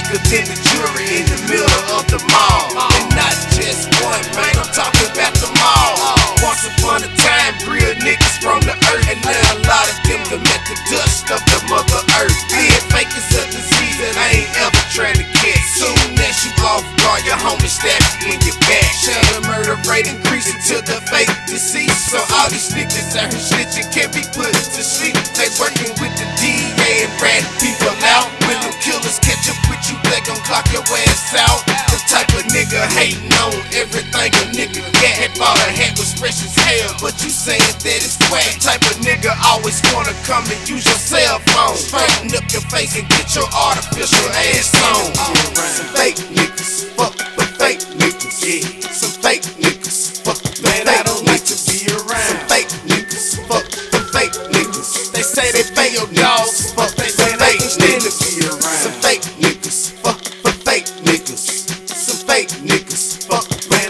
bigger than the jury in the middle of the mall. And not just one, man, I'm talking about them all. Once upon a time, real niggas from the earth, and now a lot of them commit the dust of the mother earth. Being fake is a disease that I ain't ever trying to catch. Soon as you off guard, your homie stab you in your back. The murder rate increasing to the fake deceased. So all these niggas out here snitching can't be put to sleep. They working with the DA and ratting people out. When them killers catch up with you, they gon' clock your ass out. The type of nigga hating on everything a nigga got. Bought a hat was fresh as hell, but you saying that it's whack. Type of nigga always wanna come and use your cell phone. Straighten up your face and get your artificial ass on. Some fake niggas, fuck with fake niggas. Yeah, some fake niggas, fuck with fake niggas. I don't like to be around some fake niggas, fuck with fake niggas. They say they pay your dogs, fuck they say fake niggas. Some fake niggas, fuck with fake niggas. Some fake niggas, fuck with fake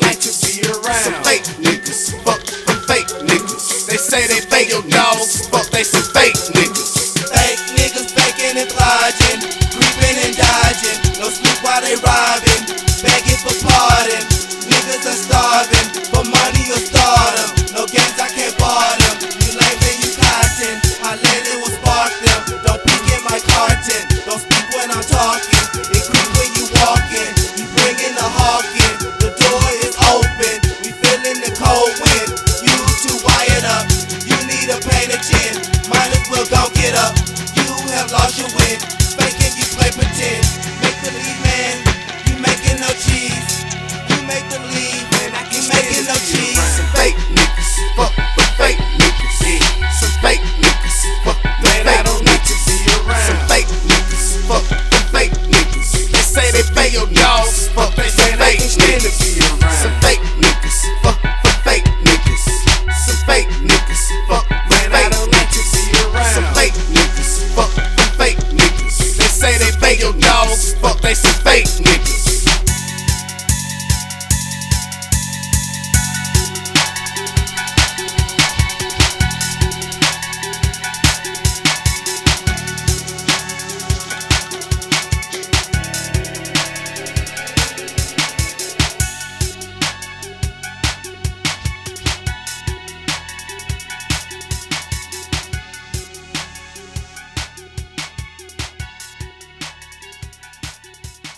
niggas. Some fake niggas, fuck with fake niggas. They say they pay your dogs, fuck they some fake niggas. Fake niggas faking and flogging, creeping and dodging. No sleep while they robbing, begging for pardon. Niggas are starving for money or stardom. No games, I can't bar them. You lame and you cotton. My lady will spark them. Don't peek in my carton. Don't speak when I'm talking. It creep when you walking. You bringing the hawking. The door is open. We feeling the cold wind. You too wired up. You need a pain of gin. Might as well go get up. You have lost your wind. Faking, you play pretend. Make believe, man. You making no cheese. You make believe, man. You making no cheese. Some fake niggas, fuck with fake niggas. Yeah, some fake niggas, fuck with fake niggas. Some fake niggas, fuck with fake niggas. They say they pay your dogs, fuck they say fake niggas. Some fake niggas, fuck with fake niggas. Some fake niggas, fuck with fake niggas. Some fake niggas, fuck with fake niggas. They say they pay your dogs, fuck they some fake niggas.